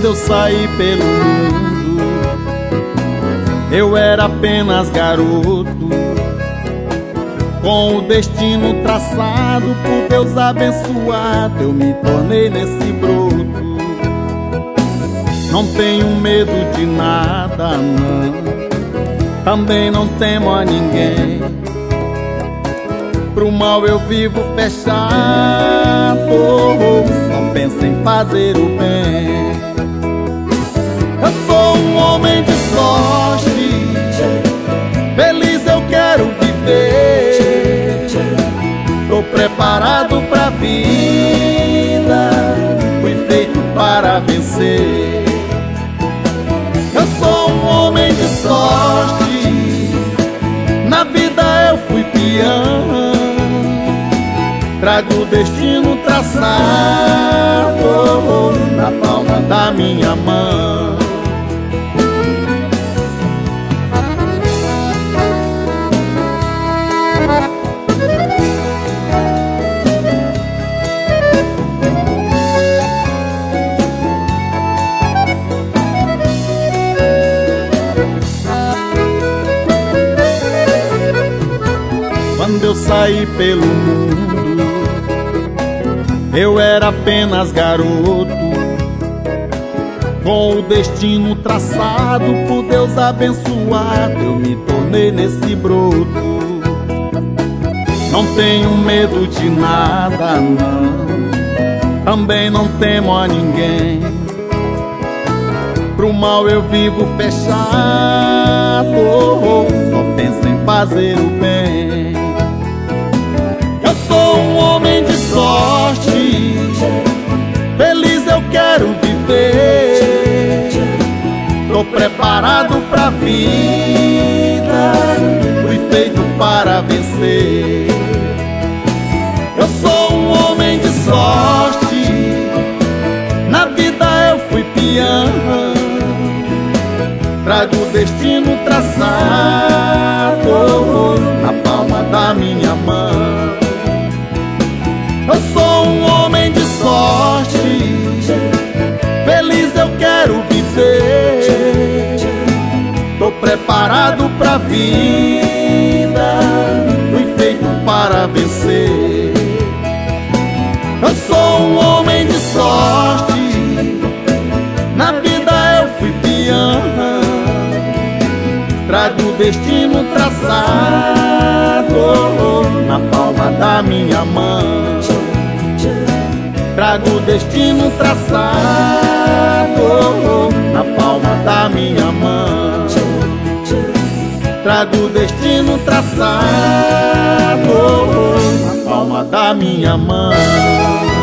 Quando eu saí pelo mundo, eu era apenas garoto, com o destino traçado por Deus abençoado, eu me tornei nesse broto. Não tenho medo de nada, não, também não temo a ninguém. Pro mal eu vivo fechado, só penso em fazer o bem. Eu sou um homem de sorte, feliz eu quero viver. Tô preparado pra vida, fui feito para vencer. Eu sou um homem de sorte, na vida eu fui peão. Trago o destino traçado na palma da minha mão. Quando eu saí pelo mundo, eu era apenas garoto, com o destino traçado por Deus abençoado, eu me tornei nesse broto. Não tenho medo de nada, não, também não temo a ninguém. Pro mal eu vivo fechado, só penso em fazer o bem. Eu sou um homem de sorte, feliz eu quero viver. Tô preparado pra vida, fui feito para vencer. Eu sou um homem de sorte, na vida eu fui peão. Trago o destino traçado na palma da minha mão. Eu sou um homem de sorte, feliz eu quero viver. Tô preparado pra vida, fui feito para vencer. Eu sou um homem de sorte, na vida eu fui peão. Trago o destino traçado na palma da minha mão. Trago o destino traçado na palma da minha mão. Trago o destino traçado na palma da minha mão.